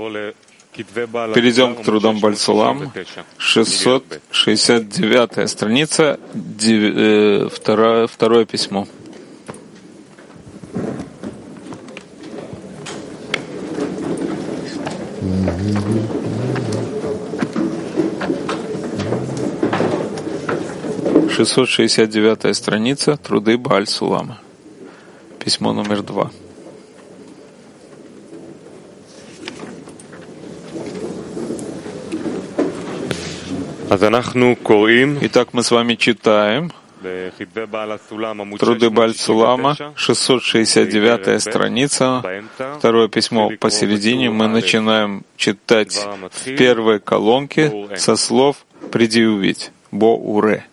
Перейдем к трудам Баль-Сулам, 669 страница, второе письмо. Шестьсот 69 страница, труды Баль-Сулама. Письмо номер 2. Итак, мы с вами читаем труды Баль-Сулама, 669 страница, второе письмо посередине. Мы начинаем читать в первой колонке со слов «Приди и увидь» «Бо-уре».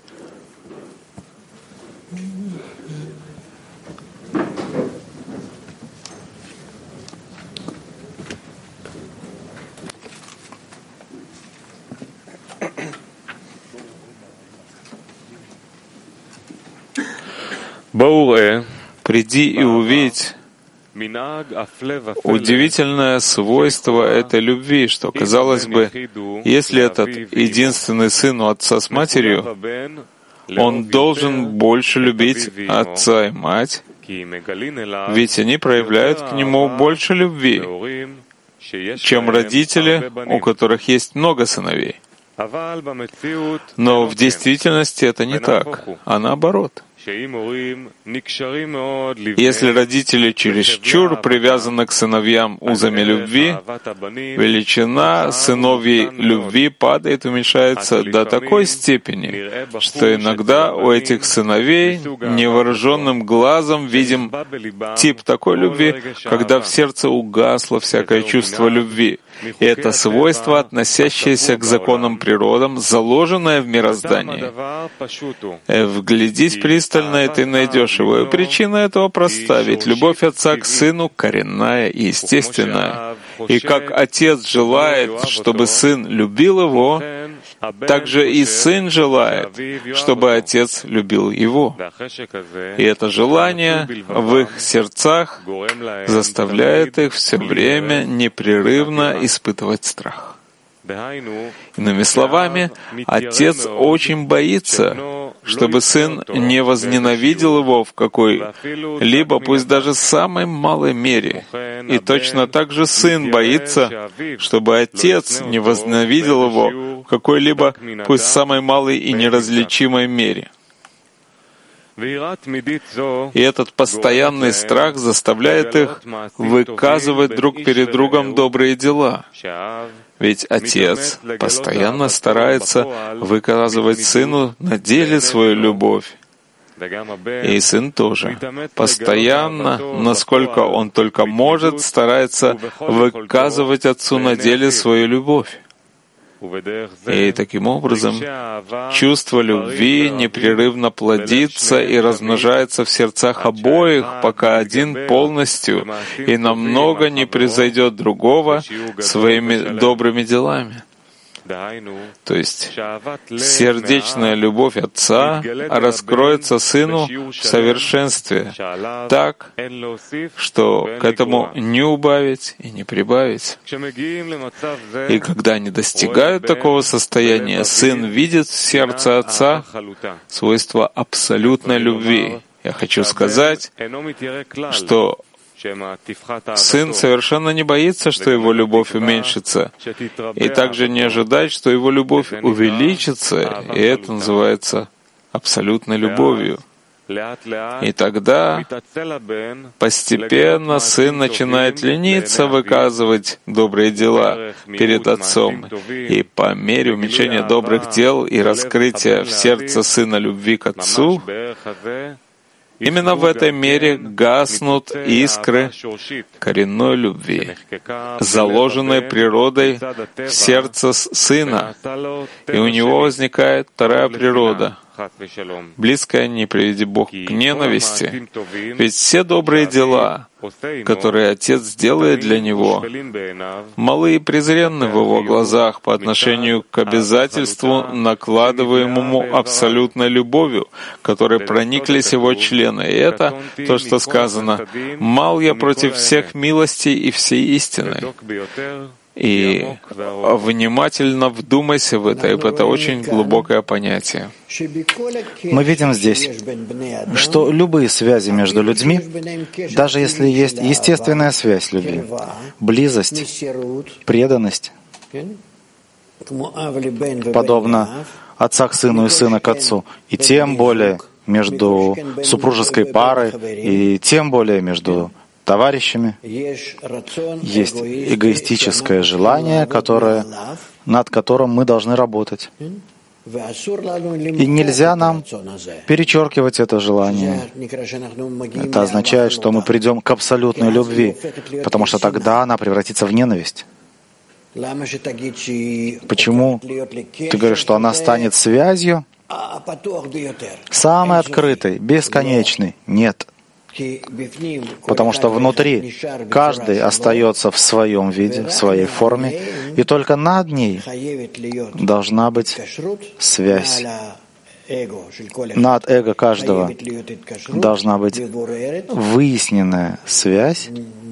«Приди и увидь» удивительное свойство этой любви, что, казалось бы, если этот единственный сын у отца с матерью, он должен больше любить отца и мать, ведь они проявляют к нему больше любви, чем родители, у которых есть много сыновей. Но в действительности это не так, а наоборот. Если родители чересчур привязаны к сыновьям узами любви, величина сыновьей любви падает, уменьшается до такой степени, что иногда у этих сыновей невооруженным глазом видим тип такой любви, когда в сердце угасло всякое чувство любви. И это свойство, относящееся к законам природам, заложенное в мироздании. Вглядись пристально, и ты найдешь его. И причина этого проста, ведь любовь отца к сыну коренная и естественная. И как отец желает, чтобы сын любил его, так же и сын желает, чтобы отец любил его. И это желание в их сердцах заставляет их все время непрерывно испытывать страх. Иными словами, отец очень боится, чтобы сын не возненавидел его в какой-либо, пусть даже самой малой мере. И точно так же сын боится, чтобы отец не возненавидел его в какой-либо, пусть самой малой и неразличимой мере. И этот постоянный страх заставляет их выказывать друг перед другом добрые дела. Ведь отец постоянно старается выказывать сыну на деле свою любовь. И сын тоже постоянно, насколько он только может, старается выказывать отцу на деле свою любовь. И таким образом чувство любви непрерывно плодится и размножается в сердцах обоих, пока один полностью и намного не превзойдет другого своими добрыми делами. То есть сердечная любовь Отца раскроется Сыну в совершенстве так, что к этому не убавить и не прибавить. И когда они достигают такого состояния, Сын видит в сердце Отца свойство абсолютной любви. Я хочу сказать, что Сын совершенно не боится, что его любовь уменьшится, и также не ожидает, что его любовь увеличится, и это называется абсолютной любовью. И тогда постепенно сын начинает лениться выказывать добрые дела перед отцом, и по мере уменьшения добрых дел и раскрытия в сердце сына любви к отцу, именно в этой мере гаснут искры коренной любви, заложенной природой в сердце сына, и у него возникает вторая природа, близкое, не приведи Бог, к ненависти. Ведь все добрые дела, которые Отец делает для него, малы и презренны в его глазах по отношению к обязательству, накладываемому абсолютной любовью, которой прониклись его члены. И это то, что сказано: «Мал я против всех милостей и всей истины». И внимательно вдумайся в это очень глубокое понятие. Мы видим здесь, что любые связи между людьми, даже если есть естественная связь любви, близость, преданность, подобно отца к сыну и сына к отцу, и тем более между супружеской парой, и тем более между товарищами, есть эгоистическое желание, над которым мы должны работать. И нельзя нам перечеркивать это желание. Это означает, что мы придем к абсолютной любви, потому что тогда она превратится в ненависть. Почему ты говоришь, что она станет связью? Самой открытой, бесконечной? Нет. Потому что внутри каждый остается в своем виде, в своей форме, и только над ней должна быть связь. Над эго каждого должна быть выясненная связь,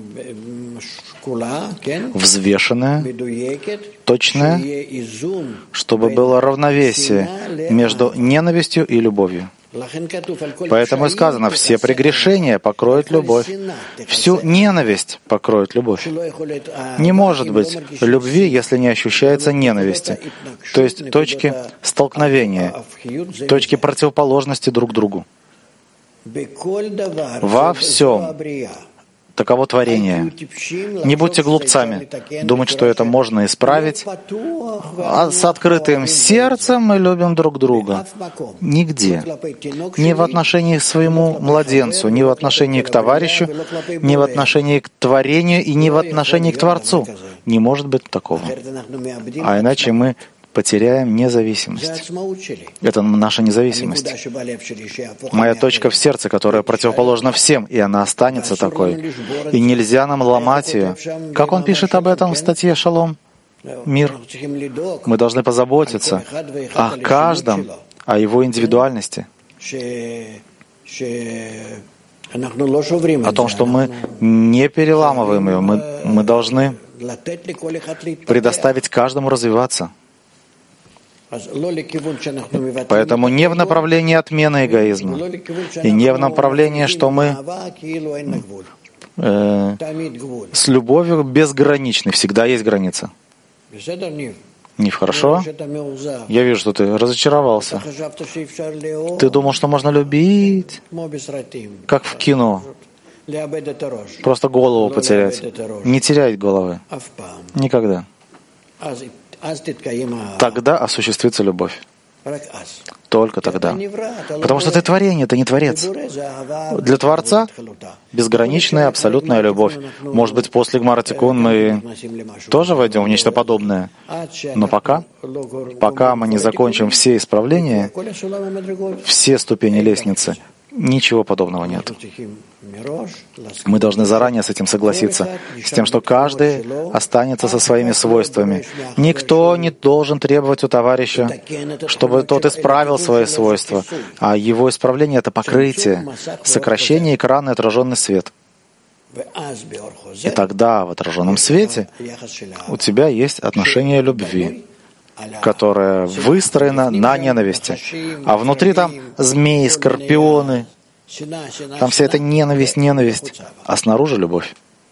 взвешенная, точная, чтобы было равновесие между ненавистью и любовью. Поэтому и сказано: все прегрешения покроет любовь, всю ненависть покроет любовь. Не может быть любви, если не ощущается ненависти, то есть точки столкновения, точки противоположности друг другу. Во всем. Таково творение. Не будьте глупцами, думать, что это можно исправить. А с открытым сердцем мы любим друг друга. Нигде. Ни в отношении к своему младенцу, ни в отношении к товарищу, ни в отношении к творению и ни в отношении к Творцу. Не может быть такого. А иначе мы потеряем независимость. Это наша независимость. Моя точка в сердце, которая противоположна всем, и она останется такой. И нельзя нам ломать ее. Как он пишет об этом в статье «Шалом»? Мир. Мы должны позаботиться о каждом, о его индивидуальности. О том, что мы не переламываем ее. Мы должны предоставить каждому развиваться. Поэтому не в направлении отмены эгоизма, и не в направлении, что мы с любовью безграничны. Всегда есть граница. Нив, хорошо? Я вижу, что ты разочаровался. Ты думал, что можно любить, как в кино. Просто голову потерять. Не теряй головы. Никогда. Тогда осуществится любовь. Только тогда. Потому что ты творение, ты не Творец. Для Творца безграничная, абсолютная любовь. Может быть, после Гмара Тикун мы тоже войдем в нечто подобное. Но пока мы не закончим все исправления, все ступени лестницы, ничего подобного нет. Мы должны заранее с этим согласиться, с тем, что каждый останется со своими свойствами. Никто не должен требовать у товарища, чтобы тот исправил свои свойства, а его исправление — это покрытие, сокращение экрана и отраженный свет. И тогда в отраженном свете у тебя есть отношение любви, которая выстроена на ненависти. А внутри там змеи, скорпионы, там вся эта ненависть, а снаружи любовь.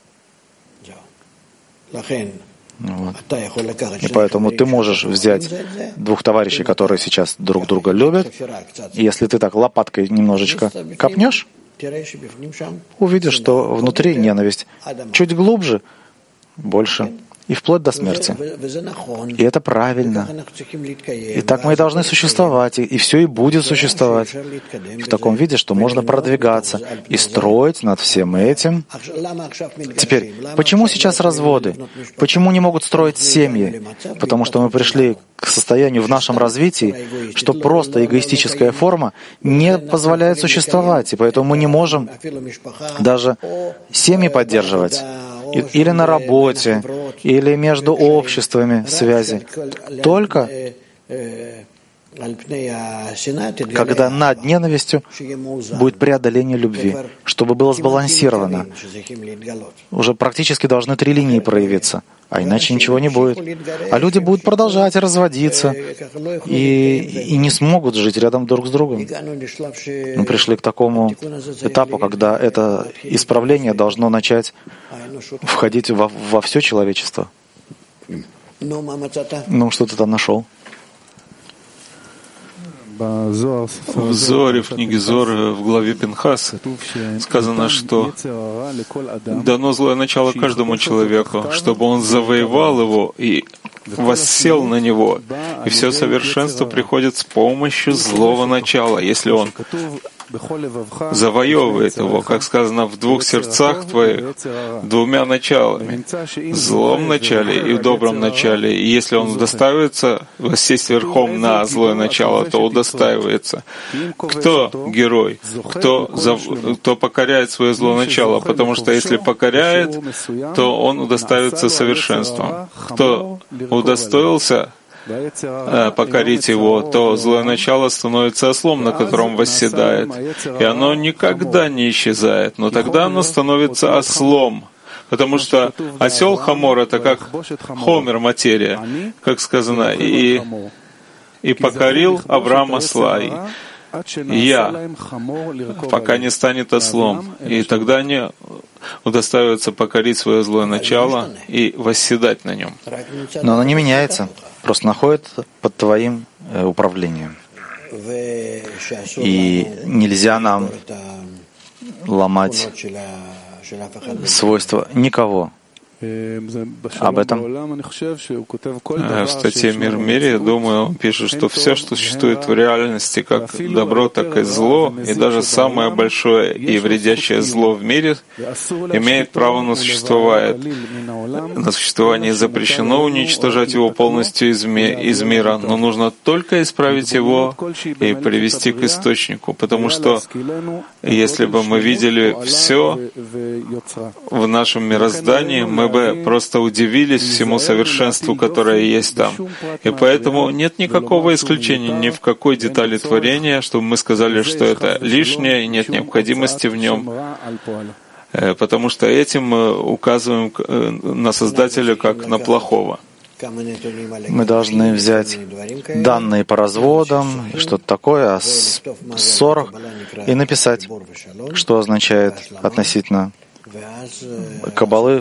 Вот. И поэтому ты можешь взять двух товарищей, которые сейчас друг друга любят, и если ты так лопаткой немножечко копнешь, увидишь, что внутри ненависть. Чуть глубже — больше. и вплоть до смерти. И это правильно. И так мы и должны существовать, и все и будет существовать в таком виде, что можно продвигаться и строить над всем этим. Теперь, почему сейчас разводы? Почему не могут строить семьи? Потому что мы пришли к состоянию в нашем развитии, что просто эгоистическая форма не позволяет существовать, и поэтому мы не можем даже семьи поддерживать. Или на работе, или между обществами связи. Только когда над ненавистью будет преодоление любви, чтобы было сбалансировано. Уже практически должны 3 линии проявиться, а иначе ничего не будет. А люди будут продолжать разводиться и не смогут жить рядом друг с другом. Мы пришли к такому этапу, когда это исправление должно начать входить во все человечество. Ну, что ты там нашел? В Зоре, в книге Зор, в главе Пинхас, сказано, что дано злое начало каждому человеку, чтобы он завоевал его и воссел на него. И все совершенство приходит с помощью злого начала, если он завоевывает его, как сказано, в 2 сердцах твоих, 2 началами, в злом начале и в добром начале. И если он удостаивается воссесть верхом на злое начало, то удостаивается. Кто герой? Кто покоряет свое злое начало? Потому что если покоряет, то он удостаивается совершенством. Кто удостоился покорить его, то злое начало становится ослом, на котором восседает. И оно никогда не исчезает, но тогда оно становится ослом. Потому что осел Хамор — это как Хомер, материя, как сказано, и покорил Авраам осла. Я, пока не станет ослом, и тогда не удостаивается покорить свое злое начало и восседать на нем. Но оно не меняется, просто находится под твоим управлением. И нельзя нам ломать свойства никого. Об этом в статье «Мир в мире», я думаю, он пишет, что все, что существует в реальности, как добро, так и зло, и даже самое большое и вредящее зло в мире, имеет право на существование. На существование запрещено уничтожать его полностью из мира, но нужно только исправить его и привести к источнику, потому что если бы мы видели все в нашем мироздании, мы бы просто удивились всему совершенству, которое есть там. И поэтому нет никакого исключения ни в какой детали творения, чтобы мы сказали, что это лишнее и нет необходимости в нем, потому что этим мы указываем на Создателя как на плохого. Мы должны взять данные по разводам, что-то такое, о ссорах, и написать, что означает относительно Каббалы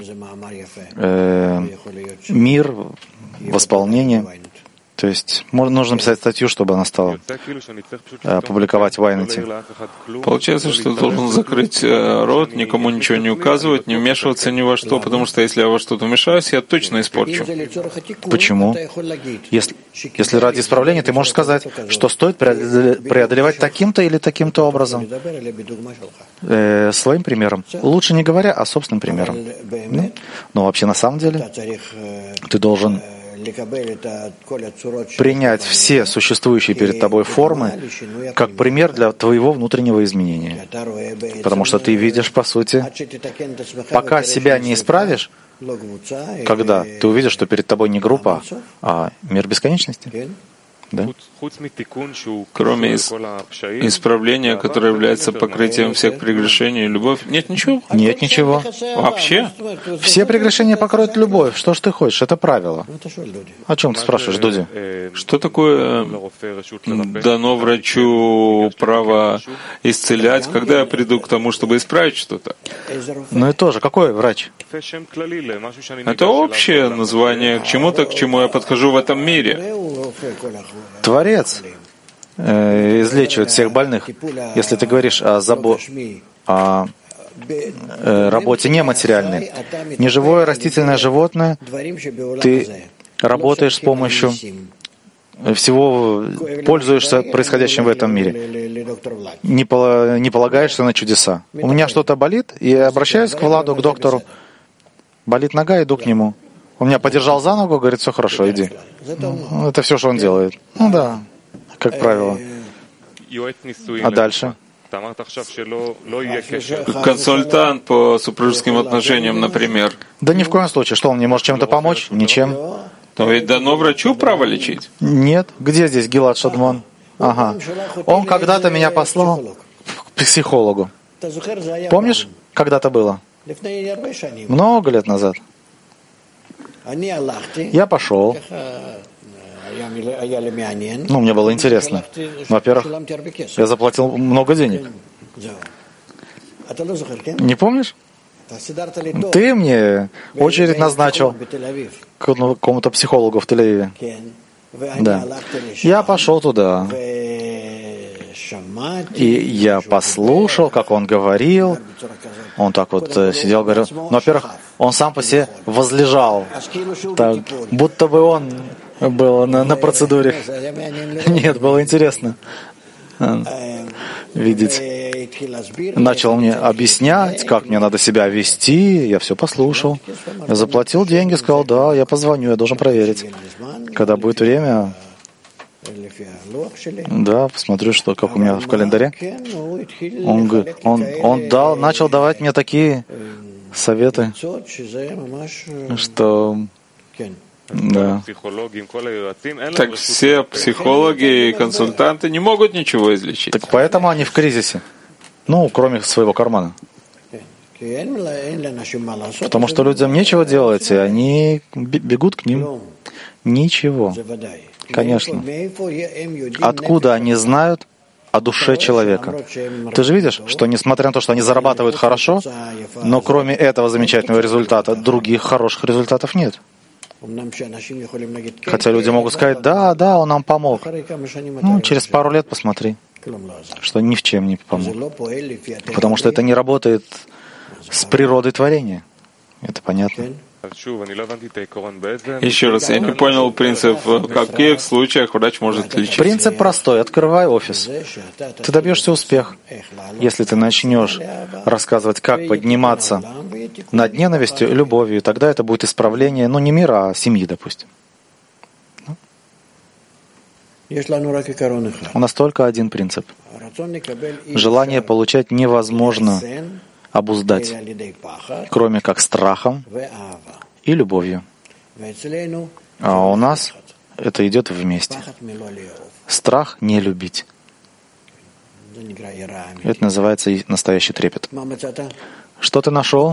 мир, восполнение. То есть нужно писать статью, чтобы она стала публиковать в Вайнете. Получается, что ты должен закрыть рот, никому ничего не указывать, не вмешиваться ни во что, потому что если я во что-то вмешаюсь, я точно испорчу. Почему? Если ради исправления, ты можешь сказать, что стоит преодолевать таким-то или таким-то образом. Своим примером. Лучше не говоря, а собственным примером. Но вообще на самом деле ты должен принять все существующие перед тобой формы как пример для твоего внутреннего изменения. Потому что ты видишь, по сути, пока себя не исправишь, когда ты увидишь, что перед тобой не группа, а мир бесконечности. Да? Кроме исправления, которое является покрытием всех прегрешений, любовь, нет ничего? Нет ничего. Вообще? Все прегрешения покроют любовь. Что ж ты хочешь? Это правило. О чем ты спрашиваешь, Дуди? Что такое дано врачу право исцелять, когда я приду к тому, чтобы исправить что-то? Ну и тоже, какой врач? Это общее название к чему-то, к чему я подхожу в этом мире. Творец излечивает всех больных. Если ты говоришь о работе нематериальной. Неживое растительное животное, ты работаешь с помощью всего, пользуешься происходящим в этом мире. Не полагаешься на чудеса. У меня что-то болит, и я обращаюсь к Владу, к доктору. Болит нога, иду к нему. Он меня подержал за ногу, говорит, все хорошо, иди. Это все, что он делает. Ну да, как правило. А дальше? Консультант по супружеским отношениям, например. Да ни в коем случае. Что, он мне может чем-то помочь? Ничем. Но ведь дано врачу право лечить. Нет. Где здесь Гилад Шадмон? Ага. Он когда-то меня послал к психологу. Помнишь, когда-то было? Много лет назад. Я пошел. Ну, мне было интересно. Во-первых, я заплатил много денег. Не помнишь? Ты мне очередь назначил к какому-то психологу в Тель-Авиве. Да. Я пошел туда. И я послушал, как он говорил. Он так вот сидел, говорил. Ну, во-первых, он сам по себе возлежал. Так, будто бы он был на процедуре. Нет, было интересно видеть. Начал мне объяснять, как мне надо себя вести. Я все послушал. Я заплатил деньги, сказал, да, я позвоню, я должен проверить. Когда будет время, да, посмотрю, что, как у меня в календаре. Он начал давать мне такие советы, что... Да. Так все психологи и консультанты не могут ничего излечить. Так поэтому они в кризисе. Ну, кроме своего кармана. Потому что людям нечего делать, и они бегут к ним. Ничего. Конечно. Откуда они знают о душе человека? Ты же видишь, что несмотря на то, что они зарабатывают хорошо, но кроме этого замечательного результата, других хороших результатов нет. Хотя люди могут сказать, да, он нам помог. Ну, через пару лет посмотри, что ни в чем не помог. Потому что это не работает с природой творения. Это понятно. Еще раз, я не понял принцип, в каких случаях врач может лечить. Принцип простой. Открывай офис. Ты добьешься успеха. Если ты начнешь рассказывать, как подниматься над ненавистью и любовью, тогда это будет исправление, ну, не мира, а семьи, допустим. У нас только один принцип. Желание получать невозможно обуздать, кроме как страхом и любовью. А у нас это идет вместе. Страх не любить. Это называется настоящий трепет. Что ты нашел?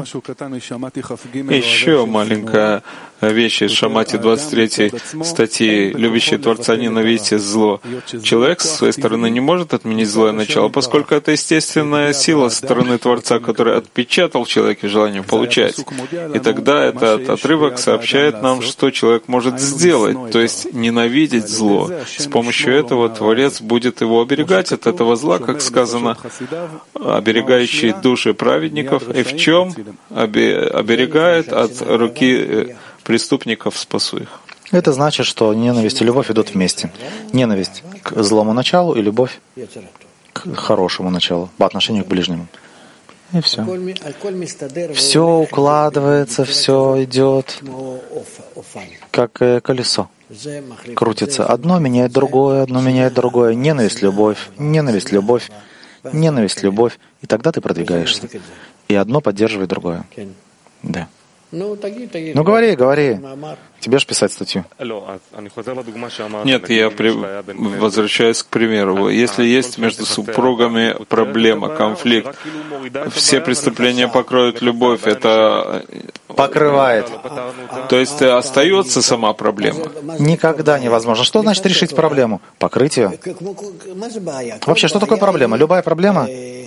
Еще маленькая вещь из Шамати 23 статьи «Любящий Творца ненавидите зло». Человек с своей стороны не может отменить злое начало, поскольку это естественная сила со стороны Творца, который отпечатал в человеке желание получать. И тогда этот отрывок сообщает нам, что человек может сделать, то есть ненавидеть зло. С помощью этого Творец будет его оберегать от этого зла, как сказано, оберегающий души праведников, и в чем оберегает от руки преступников, спасу их. Это значит, что ненависть и любовь идут вместе. Ненависть к злому началу и любовь к хорошему началу, по отношению к ближнему. И все. Все укладывается, все идет как колесо. Крутится. Одно меняет другое, одно меняет другое. Ненависть, любовь, ненависть, любовь, ненависть, любовь. И тогда ты продвигаешься. И одно поддерживает другое. Да. Ну, говори. Тебе же писать статью. Нет, я возвращаюсь к примеру. Если есть между супругами проблема, конфликт, все преступления покроют любовь, это... Покрывает. То есть остается сама проблема? Никогда невозможно. Что значит решить проблему? Покрыть ее. Вообще, что такое проблема? Любая проблема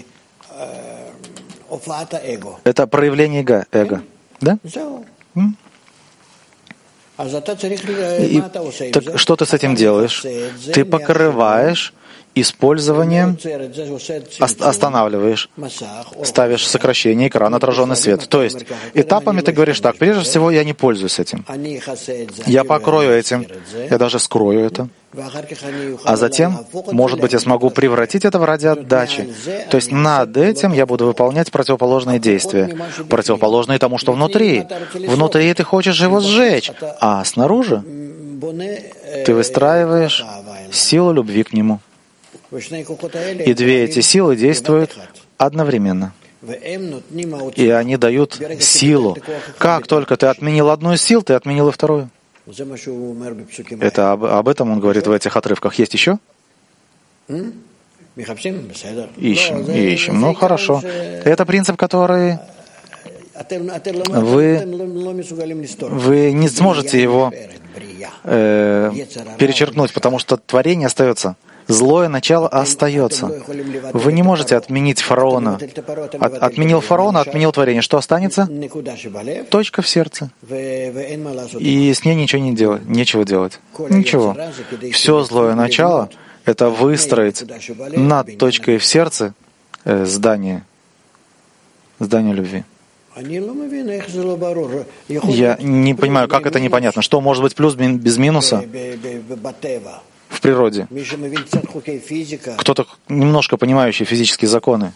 — это проявление эго. Да? И, так что ты с этим делаешь? Ты покрываешь использованием останавливаешь, ставишь сокращение экрана, отраженный свет. То есть этапами ты говоришь так: прежде всего я не пользуюсь этим, я покрою этим, я даже скрою это, а затем, может быть, я смогу превратить это в радиоотдачи. То есть над этим я буду выполнять противоположные действия, противоположные тому, что внутри. Внутри ты хочешь его сжечь, а снаружи ты выстраиваешь силу любви к нему. И две эти силы действуют одновременно. И они дают силу. Как только ты отменил одну из сил, ты отменил и вторую. Это об этом он говорит в этих отрывках. Есть еще? Ищем и ищем. Ну, хорошо. Это принцип, который вы не сможете его перечеркнуть, потому что творение остается. Злое начало остается. Вы не можете отменить фараона. Отменил фараона, отменил творение. Что останется? Точка в сердце. И с ней нечего делать. Ничего. Все злое начало — это выстроить над точкой в сердце здание любви. Я не понимаю, как это непонятно. Что может быть плюс без минуса в природе? Кто-то немножко понимающий физические законы.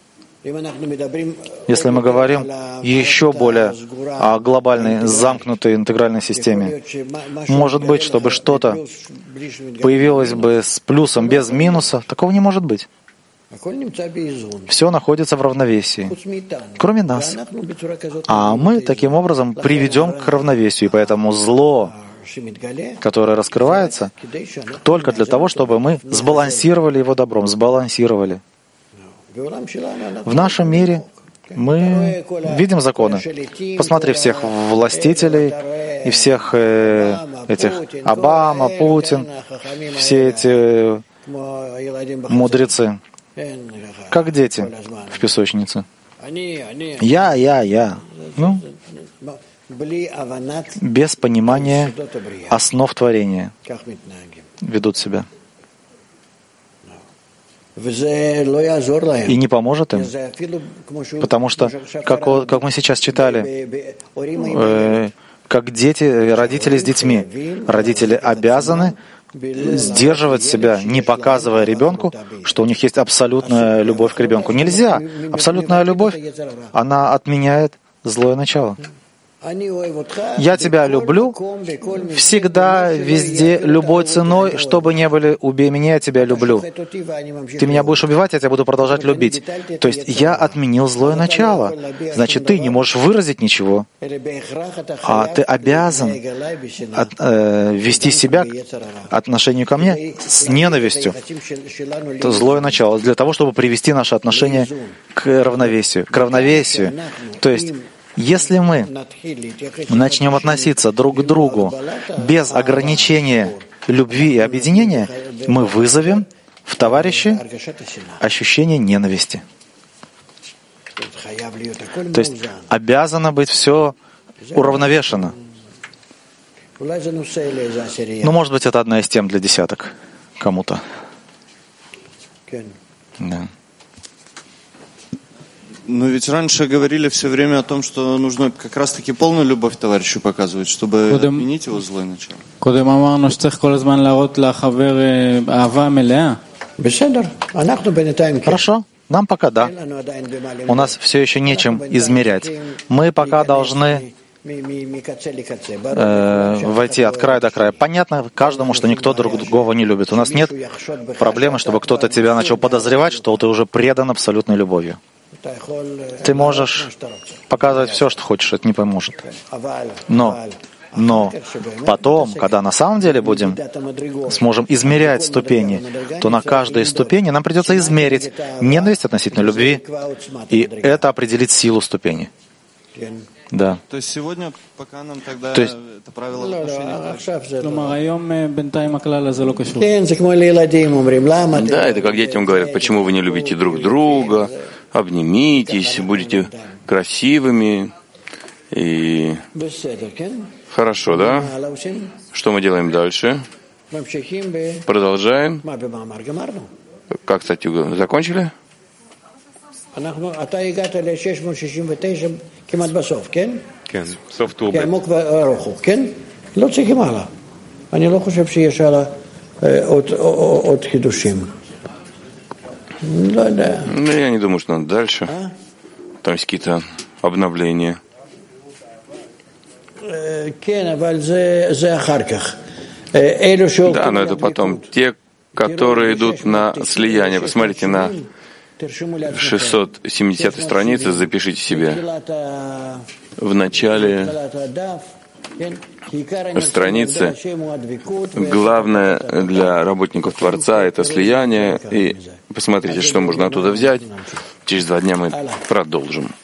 Если мы говорим еще более о глобальной, замкнутой интегральной системе, может быть, чтобы что-то появилось бы с плюсом без минуса, такого не может быть. Все находится в равновесии, кроме нас. А мы таким образом приведем к равновесию. И поэтому зло, которое раскрывается, только для того, чтобы мы сбалансировали его добром, сбалансировали. В нашем мире мы видим законы. Посмотри всех властителей и всех этих Обама, Путин, все эти мудрецы. Как дети в песочнице. Я. Ну, без понимания основ творения ведут себя. И не поможет им, потому что, как мы сейчас читали, как родители с детьми, родители обязаны сдерживать себя, не показывая ребенку, что у них есть абсолютная любовь к ребенку. Нельзя. Абсолютная любовь, она отменяет злое начало. Я тебя люблю всегда, везде, любой ценой, чтобы не были, убей меня, я тебя люблю. Ты меня будешь убивать, я тебя буду продолжать любить. То есть я отменил злое начало. Значит, ты не можешь выразить ничего, а ты обязан вести себя по отношению ко мне с ненавистью. Это злое начало для того, чтобы привести наши отношения к равновесию. То есть если мы начнем относиться друг к другу без ограничения любви и объединения, мы вызовем в товарище ощущение ненависти. То есть обязано быть все уравновешено. Ну, может быть, это одна из тем для десяток кому-то. Да. Но ведь раньше говорили все время о том, что нужно как раз-таки полную любовь товарищу показывать, чтобы отменить его злое начало. Хорошо, нам пока да. У нас все еще нечем измерять. Мы пока должны войти от края до края. Понятно каждому, что никто друг другого не любит. У нас нет проблемы, чтобы кто-то тебя начал подозревать, что ты уже предан абсолютной любовью. Ты можешь показывать все, что хочешь, это не поможет. Но потом, когда на самом деле сможем измерять ступени, то на каждой ступени нам придется измерить ненависть относительно любви, и это определит силу ступени. Да. То есть сегодня, пока нам тогда это правило отношения. Да, это как детям говорят, почему вы не любите друг друга, обнимитесь, будете красивыми. И хорошо, да? Что мы делаем дальше? Продолжаем. Как, кстати, закончили? אתה הגעת ל-669 כמעט בסוף, כן? כן, סוף טור ב'. כעמוק וארוך הוא, כן? לא צריכים הלאה. אני לא חושב שיש הלאה עוד חידושים. לא יודע. Ну, я не думаю, что надо дальше. Там есть какие-то обновления. כן, אבל זה אחר כך. אלו שהולכים... Да, но это потом. Те, которые идут на слияние, посмотрите на 670 странице, запишите себе. В начале страницы главное для работников Творца — это слияние. И посмотрите, что можно оттуда взять. Через 2 дня мы продолжим.